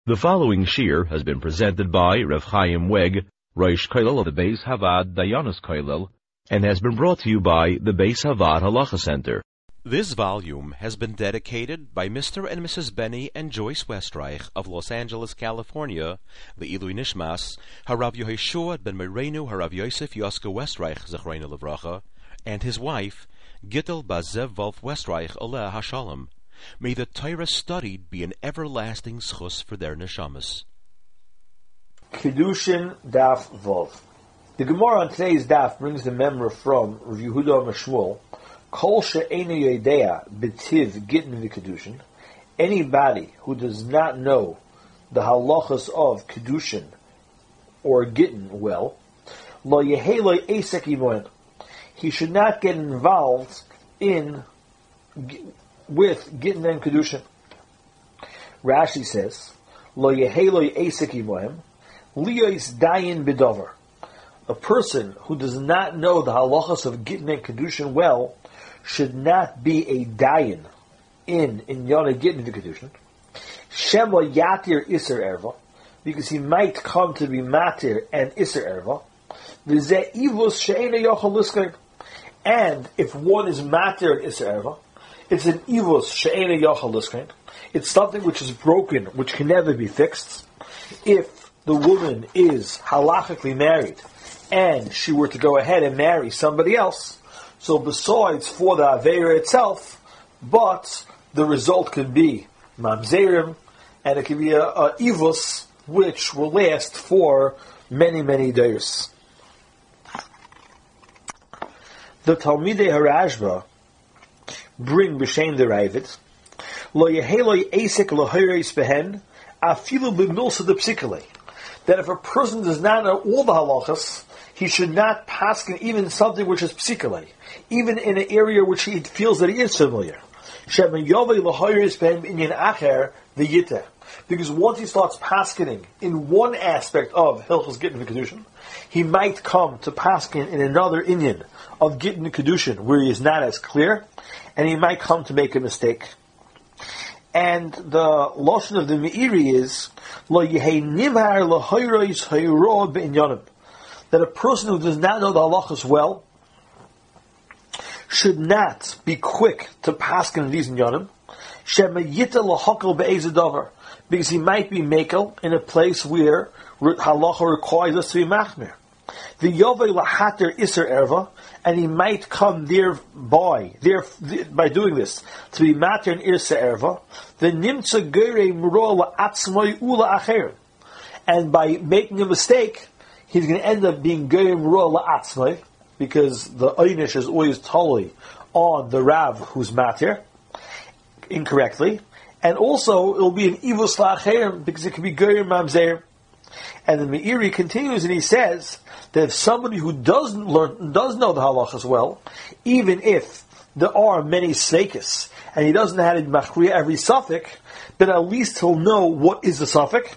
The following shir has been presented by Rav Chaim Weg, Rosh Kollel of the Beis Havad Dayanos Kollel, and has been brought to you by the Beis Havad Halacha Center. This volume has been dedicated by Mr. and Mrs. Benny and Joyce Westreich of Los Angeles, California, the Ilui Nishmas, Harav Yehoshua ben Mereinu Harav Yosef Yoska Westreich Zechreinu Levracha, and his wife, Gittel Bazev Wolf Westreich Oleh HaShalom. May the Torah studied be an everlasting schus for their neshamas. Kedushin Daf Vov. The Gemara on today's Daf brings the memra from Rav Yehuda Meshmuel, Kol she'einu yodea b'tiv gittin v'kedushin. Anybody who does not know the halachas of kedushin or gittin well, lo yehei lo esek imoen. He should not get involved with gittin and kedushin. Rashi says, lo yehei lo esek imoen, liyos dayin b'dover. A person who does not know the halachas of gittin and kedushin well should not be a dayan in Yonah Gittin V'Kedushin. Shema Yatir Isser Erva, because he might come to be Matir and Isser Erva. V'zeh Ivus She'ena Yochel Liskain. And if one is Matir and Isser Erva, it's an Ivus She'ena Yochel Liskain. It's something which is broken, which can never be fixed. If the woman is halachically married, and she were to go ahead and marry somebody else, so besides for the Aveira itself, but the result could be Mamzerim, and it could be a Ivus, which will last for many, many days. The Talmidei Harashba bring B'Shem the Ravid, Lo Yeheloi Esek Lohiris Behen, Afilu B'Milsa de Psikale, that if a person does not know all the halachas, he should not paskin even something which is psikale, even in an area which he feels that he is familiar. Because once he starts paskining in one aspect of Hilchos Gittin V'Kedushin, he might come to paskin in another inyan of Gittin Kedushin where he is not as clear, and he might come to make a mistake. And the lashon of the Meiri is Lo Yehei Nimhar L'Hoyros Hayro B'Inyanim, that a person who does not know the halachas well should not be quick to paskin these inyanim, shemayita lahakol be'ezedavar, because he might be makel in a place where halacha requires us to be machmir. The yovei lahater iser erva, and he might come by doing this to be mater and iser erva. The nimtza gerei muro la'atzmai ula acher, and by making a mistake, he's going to end up being gerei muro la'atzmai, because the einish is always totally on the Rav who's matir, incorrectly, and also it will be an ivus la'acherim, because it can be gerei mamzer. And the Meiri continues and he says that if somebody who does know the halachas well, even if there are many seikis, and he doesn't know how to machriya every suffix, then at least he'll know what is the suffix,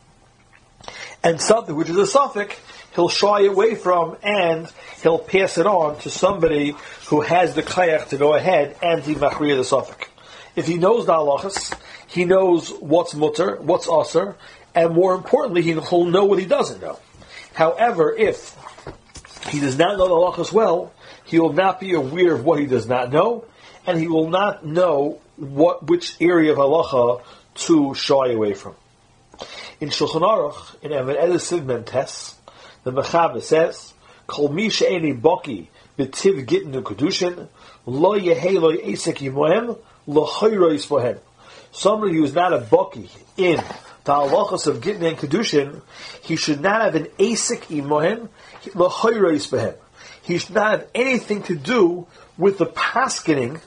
and something which is a suffix he'll shy away from, and he'll pass it on to somebody who has the kayach to go ahead and to machriya the suffix. If he knows the halachas, he knows what's mutter, what's aser, and more importantly, he'll know what he doesn't know. However, if he does not know the halachas well, he will not be aware of what he does not know, and he will not know which area of halacha to shy away from. In Shulchan Aruch, in Evan Edison Mentes, the Mechaber says, Kol mi she'eni baki b'tiv gittin u'kedushin, lo yehei lo esek yimohem, lo choyrois bohem. Somebody who is not a baki in the halachas of gittin and kedushin, he should not have an esek yimohem, lo choyrois bohem. He should not have anything to do with the paskening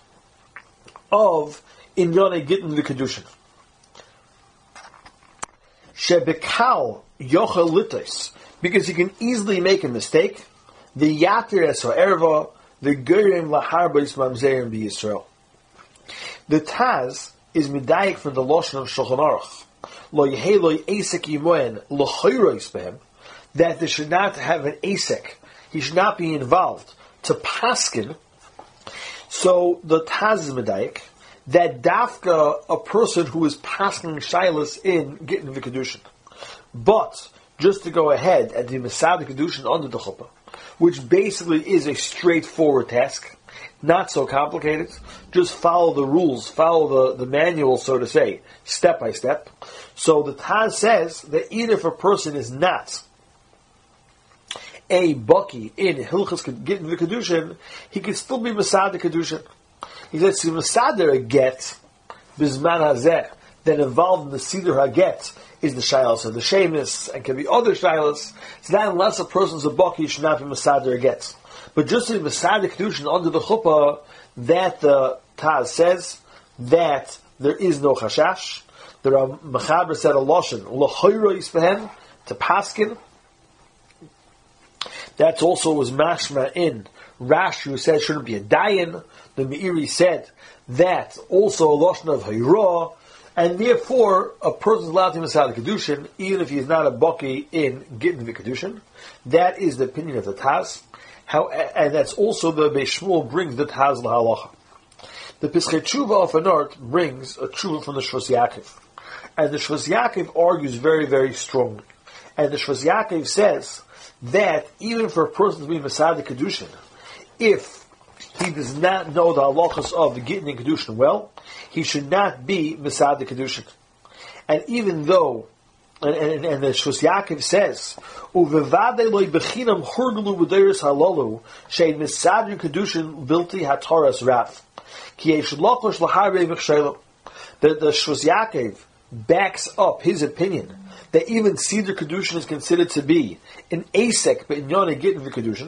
of inyonei gittin v'kedushin. Shebekal yochel litos, because he can easily make a mistake. The yatir es ha'erva, the gerim laharbais mamzerim b'Yisrael. The Taz is medayik from the lashon of Shulchan Aruch, lo yehei lo esek yimoen lo choyrois behem, that they should not have an esek, he should not be involved to paskin. So the Taz is medayik that dafka a person who is passing shilas in getting the kedushin. But just to go ahead and do Masad kedushin under the chuppah, which basically is a straightforward task, not so complicated. Just follow the rules, follow the manual, so to say, step by step. So the Taz says that even if a person is not a baki in Hilchas getting the kedushin, he can still be Masad kedushin. He says, "Si Masader a get bizman hazeh," then involved in the Siddur haget is the shilas of the shemis and can be other shilas. So that unless a person's a baki, he should not be Masader a get. But just in Masader kedushin under the chuppah, that the Taz says that there is no chashash. There are Mechaber said a lashon l'chayra yisbehen to paskin. That's also was mashma in Rashi, who said shouldn't be a dayan. The Meiri said that also a lashon of hayra, and therefore a person is allowed to Masad kedushin even if he is not a baki in getting the kedushin. That is the opinion of the Taz. And that's also the Beis Shmuel brings the Taz l'halacha. The Pischei Tshuva of Anart brings a tshuva from the Shvus Yaakov, and the Shvus Yaakov argues very, very strongly. And the Shvus Yaakov says that even for a person to be Masad kedushin, if he does not know the halachas of the getting in kedushin well, he should not be Masad kedushin. And even though, and the Shvus Yaakov says, "Uvevadei loy bechinam hurglu b'deiros halalu shein Masad kedushin bilti hataras raf ki yesh lachosh laharei v'chshelim." The Shvus Yaakov backs up his opinion that even Siddur kedushin is considered to be an asek but in Yonah getting the kedushin,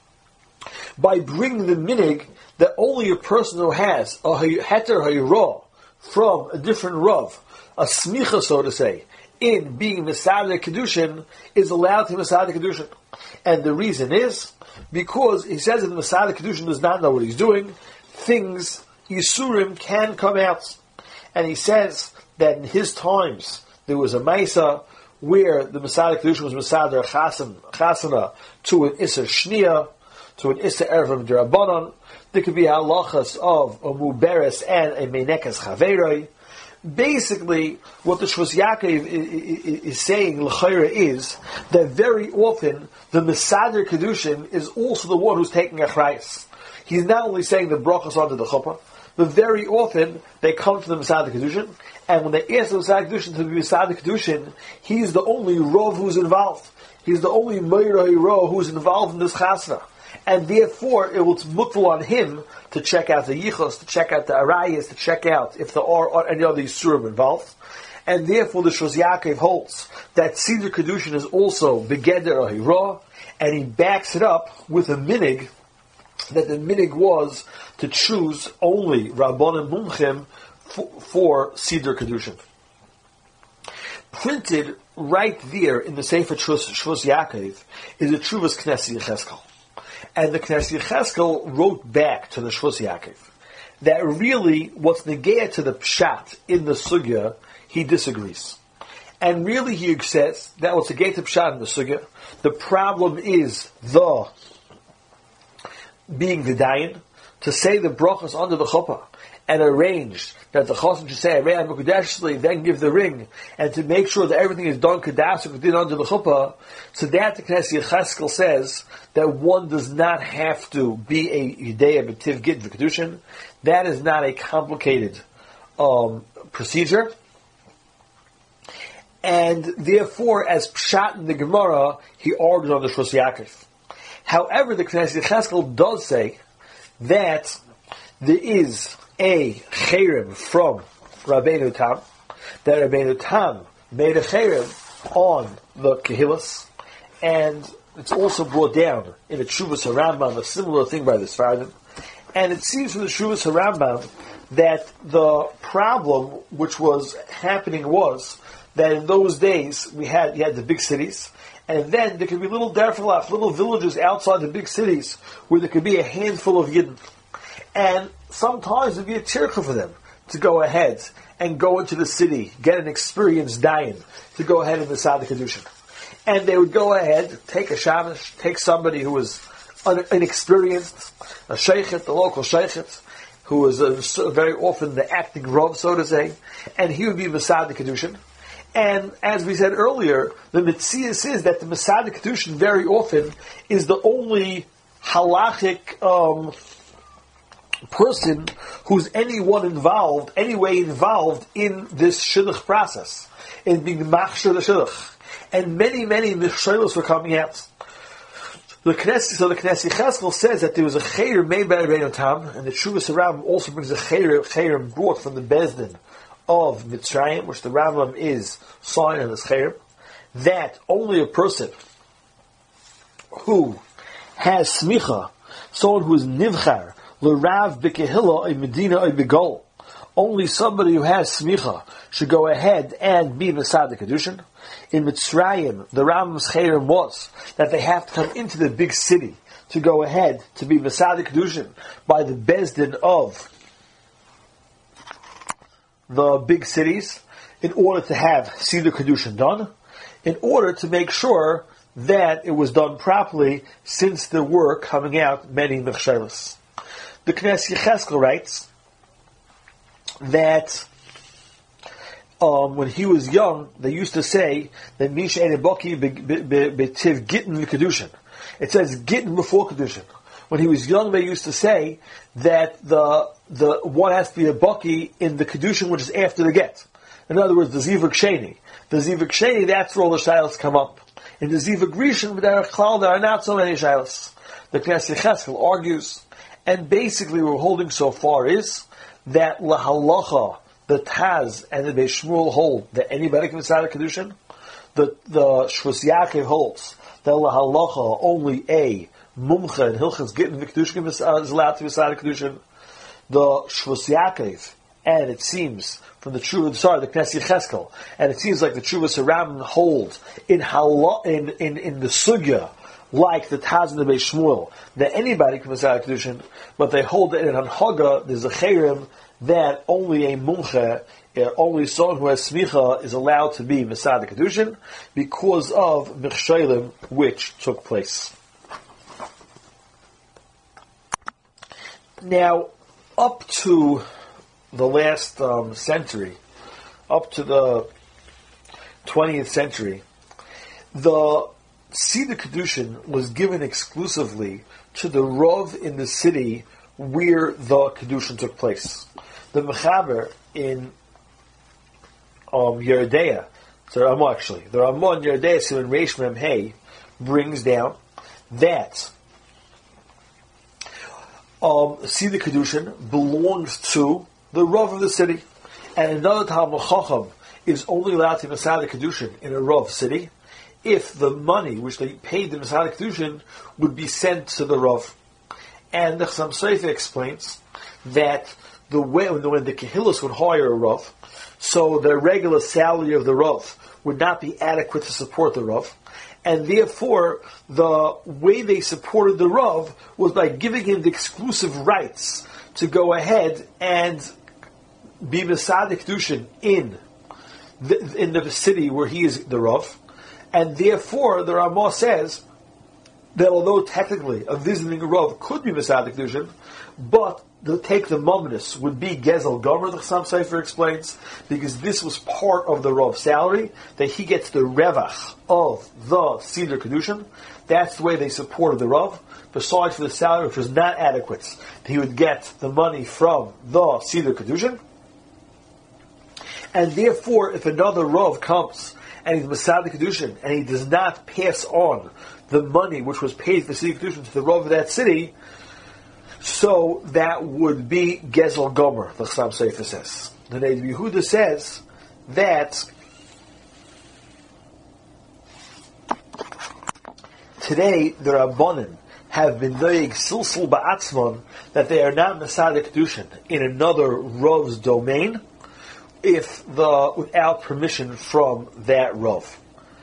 by bringing the minig that only a person who has a heter hayra from a different rav, a smicha, so to say, in being Masad kedushin, is allowed to Masad kedushin. And the reason is because he says that the Masad kedushin does not know what he's doing. Things, Yisurim, can come out. And he says that in his times there was a Maisa where the Masad kedushin was Masad chasana to an Issa Shnia, to an Issa Ervam Derabanan. There could be halachas of a Muberes and a Meinekas Chaveroi. Basically, what the Shvus Yaakov is saying, l'chayra, is that very often the Masader Kedushin is also the one who's taking achrayus. He's not only saying the brachas under the chuppah, but very often they come to the Masader Kedushin, and when they ask the Masader Kedushin to be Masader Kedushin, he's the only rov who's involved. He's the only meirah rov who's involved in this chasna. And therefore, it will mutal on him to check out the yichos, to check out the arayas, to check out if there are any other yisurim involved. And therefore, the Shvus Yaakov holds that Siddur kedushin is also begeder ahira, and he backs it up with a minig, that the minig was to choose only rabbanim mumchim for Siddur kedushin. Printed right there in the Sefer Shvus Yaakov is a Tshuvas Knesset Yecheskel. And the Knesset Yecheskel wrote back to the Shvus Yaakov that really what's negea to the pshat in the sugya, he disagrees. And really he says that what's negea to pshat in the sugya, the problem is being the dayan, to say the brachas under the chuppah, and arrange that the chassan should say, then give the ring, and to make sure that everything is done kedasuk did under the chuppah. So that the Knesset Yecheskel says that one does not have to be a Yidei B'tiv Git V'Kedushin. That is not a complicated procedure. And therefore, as Pshat in the Gemara, he argues on the Shvus Yaakov. However, the Knesset Yecheskel does say that there is a cherem from Rabbeinu Tam, that Rabbeinu Tam made a cherem on the Kehillas, and it's also brought down in the Tshuvas HaRambam, a similar thing by the Sfardim. And it seems from the Tshuvas HaRambam that the problem which was happening was that in those days you had the big cities, and then there could be little derfalaf, little villages outside the big cities where there could be a handful of Yidden. And sometimes it would be a tircha for them to go ahead and go into the city, get an experienced dayan, to go ahead and Masad kedushin. And they would go ahead, take a shamash, take somebody who was inexperienced, a sheikhet, the local sheikhet, who was very often the acting Rav, so to say, and he would be Masad Kedushin. And as we said earlier, the Metzias is that the Masad Kedushin very often is the only halachic person who's any way involved in this shidduch process, in being machshir the shidduch. And many Mishaylos were coming out. So the Knesset Cheskel says that there was a chayr made by Reino Tam, and the Shuvas Rambam also brings a chayr brought from the Bezdin of Mitzrayim, which the Rambam is sign in this chayr, that only a person who has smicha, someone who is nivchar, l'rav b'kehillah a medina a begol, only somebody who has smicha should go ahead and be Masad Kedushin. In Mitzrayim, the Rambam's chayrim was that they have to come into the big city to go ahead to be Masad Kedushin by the Bezdin of the big cities in order to have Seder Kedushin done, in order to make sure that it was done properly, since there were coming out many Mechshelis. The Knesset Yecheskel writes that when he was young, they used to say that Misha and Eboki betiv gittin v'kedushin. It says gittin before kedushin. When he was young, they used to say that the one has to be a baki in the kedushin which is after the get. In other words, the zivuk sheni. The zivuk sheni, that's where all the shilas come up. In the zivuk rishon, there are not so many shilas. The Knesset Cheskel argues, and basically what we're holding so far is that lahalacha, the Taz and the Beis Shmuel hold that anybody can Masad Kedushin. The Shvus Yaakov holds that lahalacha only a mumcha and hilchas gittin v'kedushin is allowed to Masad Kedushin. The Shvus Yaakov, and it seems from the the Knesset Cheskel, and it seems like the Shuvas Rambam holds in the sugya, like the Taz and the Beis Shmuel, that anybody can Masad Kedushin, but they hold that in Hanhaga there's a chayrim that only a mumcha, only someone who has smicha is allowed to be Masad Kedushin because of Mechshelim which took place. Now, up to the last century, up to the 20th century, the Seder Kedushin was given exclusively to the Rav in the city where the Kedushin took place. The Mechaber in Yeridea, the Ramah in Yeridea, so in Reish Mem Hey, brings down that Seder Kedushin belongs to the Rav of the city, and another Talmud Chacham is only allowed to Masad Kedushin in a Rav city if the money which they paid the Masad Kedushin would be sent to the Rav. And the Chassam Sofer explains that when the Kehillos would hire a Rav, so the regular salary of the Rav would not be adequate to support the Rav, and therefore the way they supported the Rav was by giving him the exclusive rights to go ahead and be Masad Kedushin in the city where he is the Rav, and therefore the Ramah says that although technically a visiting Rav could be Masad Kedushin, but to take the mumnus would be Gezel Gomer, the Chassam Sofer explains, because this was part of the Rav's salary, that he gets the revach of the Seder Kedushin. That's the way they supported the Rav. Besides for the salary, which was not adequate, he would get the money from the Seder Kedushin. And therefore, if another Rav comes and he's Masad Kedushin and he does not pass on the money which was paid for Seder Kedushin to the Rav of that city, so that would be Gezel Gomer, the Chassam Sofer says. The Neiv Yehuda says that today the Rabbanim have been doing silsul ba'atzmon that they are not Masad Kedushin in another Rav's domain without permission from that Rav.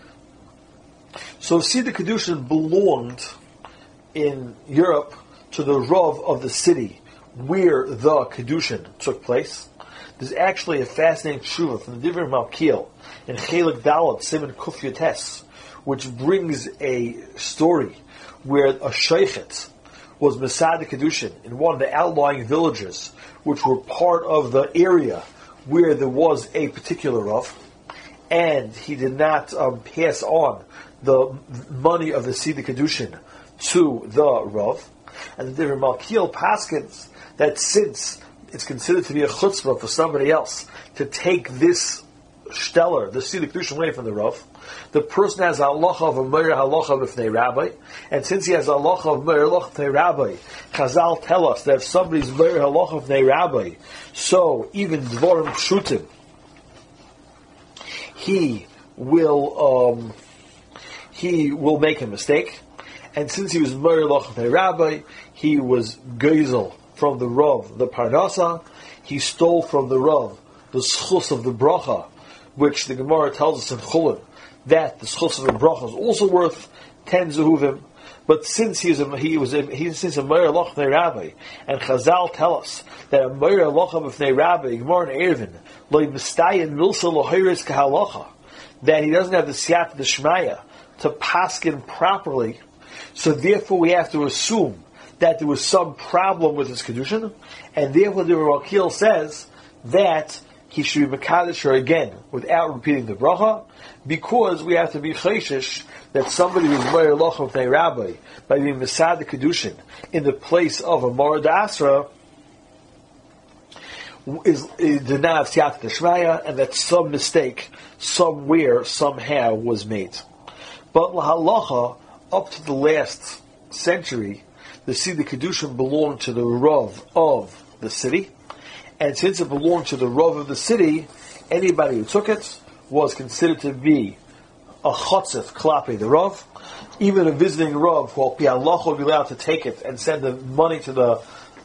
So Seder Kedushin belonged in Europe to the Rav of the city where the Kedushin took place. There's actually a fascinating tshuva from the Divrei Malkiel in Chelik Dalet Siman Kuf Yotes, which brings a story where a sheichet was Masada Kedushin in one of the outlying villages, which were part of the area where there was a particular Rav, and he did not pass on the money of the Sida Kedushin to the Rav, and the different Malkiel Paskins, that since it's considered to be a chutzpah for somebody else to take this Steller, the Sida Kedushin away from the Rav, the person has a halacha of a Meir halacha b'fnei Rabbi, and since he has a halacha of Meir halacha b'fnei Rabbi, Chazal tell us that if somebody's Meir halacha b'fnei Rabbi, so even Dvorim Pshutim, he will make a mistake, and since he was Meir halacha b'fnei Rabbi, he was gezel from the Rav, the Parnasa, he stole from the Rav the schus of the bracha, which the Gemara tells us in Chulin, that the schus of the bracha is also worth 10 zehuvim. But since he's a Meir halacha b'fnei Rabbi, and Chazal tell us that a Meir halacha b'fnei Rabbi, Gemara in Erevin, lo mistayin milsa lohiris kahalacha, that he doesn't have the siyata d'shmaya to paskin properly, so therefore we have to assume that there was some problem with his kedushin, and therefore the Rakil says that he should be mekadosh her again without repeating the bracha, because we have to be chayshish that somebody who's Meir halacha b'fnei Rabbi by being Masada Kedushin in the place of a Morad Asra did not have siyata d'shmaya, and that some mistake somewhere somehow was made. But lahalacha, up to the last century, the Sida Kedushin belonged to the Rav of the city, and since it belonged to the Rav of the city, anybody who took it was considered to be a chotzef klape the Rav. Even a visiting Rav who will be allowed to take it and send the money to the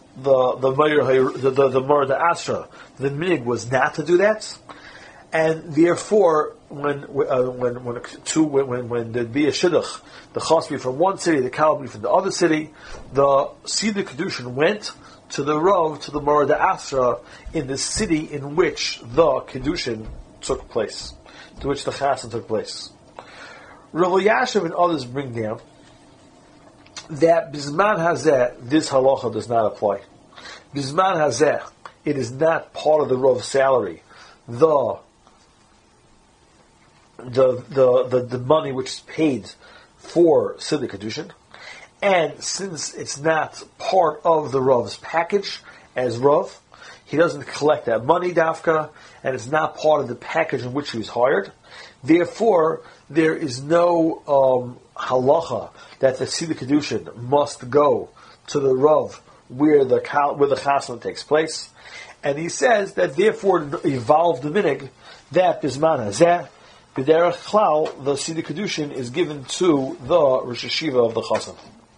Morad Asra. The minig was not to do that, and therefore when there'd be a shidduch, the chos be from one city, the kal be from the other city, the Sida Kedushin went to the Rav, to the Morad Asra, in the city in which the Kedushin took place, to which the Chasen took place. Rav Elyashiv and others bring down that Bizman Hazeh, this halacha does not apply. Bizman Hazeh, it is not part of the Rav's salary, the money which is paid for Sida Kedushin, and since it's not part of the Rav's package as Rav, he doesn't collect that money dafka, and it's not part of the package in which he was hired. Therefore, there is no halacha that the Sida Kedushin must go to the Rav where the chasna takes place, and he says that therefore it evolved the minig that bisman hazeh b'derech klal the Sida Kedushin is given to the Rosh Hashiva of the chasna.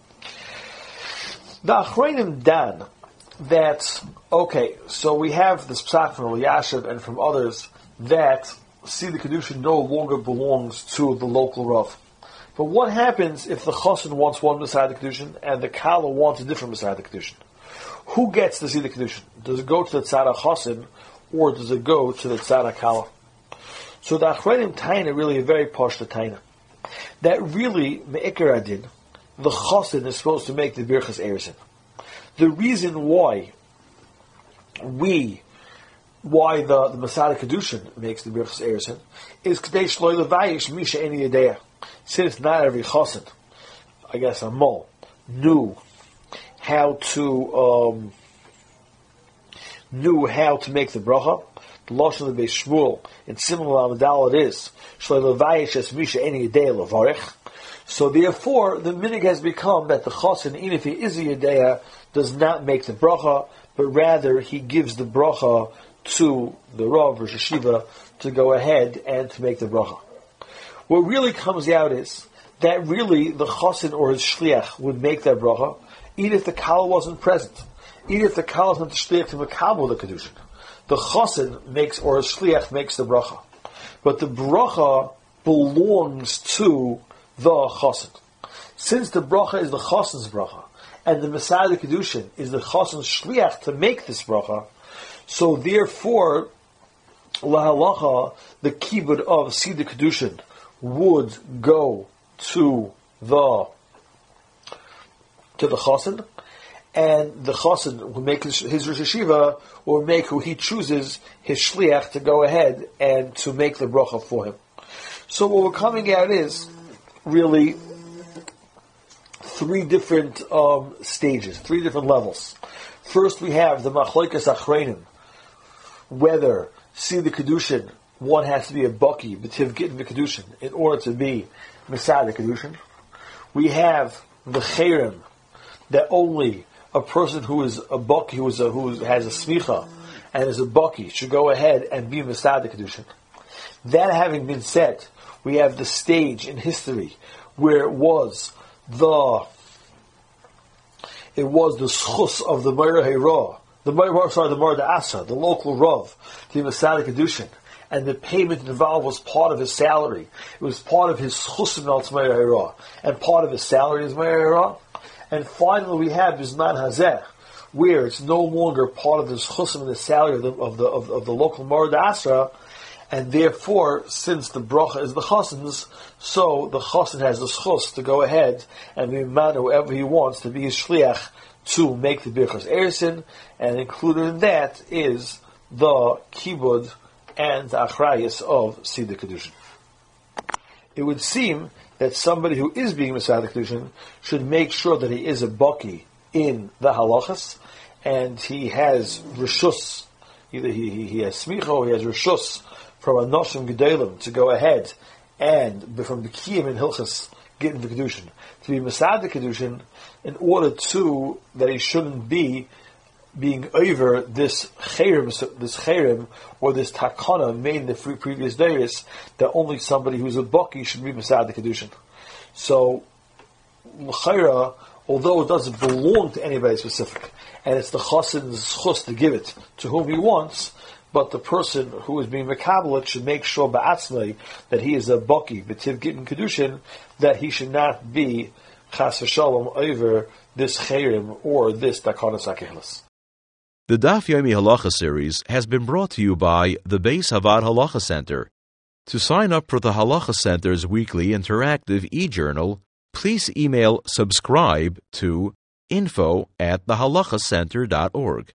The Achronim dan that, okay, so we have this psak from Elyashiv and from others that Sida Kedushin no longer belongs to the local Rav. But what happens if the Chassan wants one Masada Kedushin and the Kala wants a different Masada Kedushin? Who gets the Sida Kedushin? Does it go to the Tzara Chassan or does it go to the Tzara Kala? So the Achronim Taina really a very pashta Taina. That really, Me'ikar Adin, the Chassan is supposed to make the Birchas Eresin. The reason why the Masada Kedushin makes the Birchas Eresin is K'dei Shloi Levayish Misha Eni Yedea. Since not every Chassan, I guess a mole, knew how to make the bracha. The Lashon of Beis Shmuel in similar Amadal it is Shloi Levayish Es Misha Eni Yedea Levarich. So therefore, the minig has become that the chassan, even if he is a Yedea, does not make the bracha, but rather he gives the bracha to the Rav or Hashiva to go ahead and to make the bracha. What really comes out is that really the chassan or his shliach would make that bracha, even if the kala wasn't present, even if the kala wasn't the shliach to makabel the kedushin. The chassan makes, or his shliach makes the bracha, but the bracha belongs to the chassan. Since the bracha is the chassan's bracha, and the Masada Kedushin is the chassan's shliach to make this bracha, so therefore, lahalacha, the kibud of Sida Kedushin would go to the chassan, and the chassan who makes his Rosh Hashiva will make who he chooses his shliach to go ahead and to make the bracha for him. So what we're coming at is really three different stages, three different levels. First we have the machlokes achreinim, whether see the kedushin, one has to be a baki, b'tiv gittin the kedushin, in order to be Messiah the kedushin. We have the chayrim, that only a person who is a baki, who has a smicha, and is a baki, should go ahead and be Messiah the kedushin. That having been said, we have the stage in history where it was the schus of the Meir Heira, the Meir Asa, the local Rav, the Messiah Kedushin, and the payment involved was part of his salary. It was part of his schus in Meir Heira, and part of his salary is Meir Heira. And finally, we have Bizman Hazeh, where it's no longer part of the schus and the salary of the local Meir Asa. And therefore, since the bracha is the chassan's, so the chassan has the schus to go ahead and be man whoever he wants to be his shliach to make the birchas erisin, and included in that is the kibud and the achrayus of Siddur Kedushin. It would seem that somebody who is being Messiah Kedushin should make sure that he is a baki in the halachas, and he has rishus, either he has smicha or he has rishus from a noshim gedolim to go ahead and from the kiyim in hilchas getting the kedushin to be Messiah the kedushin, in order to that he shouldn't be being over this chayrim or this takana made in the previous days that only somebody who's a baki should be Messiah the kedushin. So l'chayra, although it doesn't belong to anybody specific, and it's the chassan's chus to give it to whom he wants, but the person who is being mekabelet should make sure ba'atzmai that he is a baki, b'tiv gittin kedushin, that he should not be chas v'shalom over this chayrim or this takanas hakehlas. The Daf Yomi Halacha series has been brought to you by the Beis Havad Halacha Center. To sign up for the Halacha Center's weekly interactive e-journal, please email subscribe to info@thehalachacenter.org.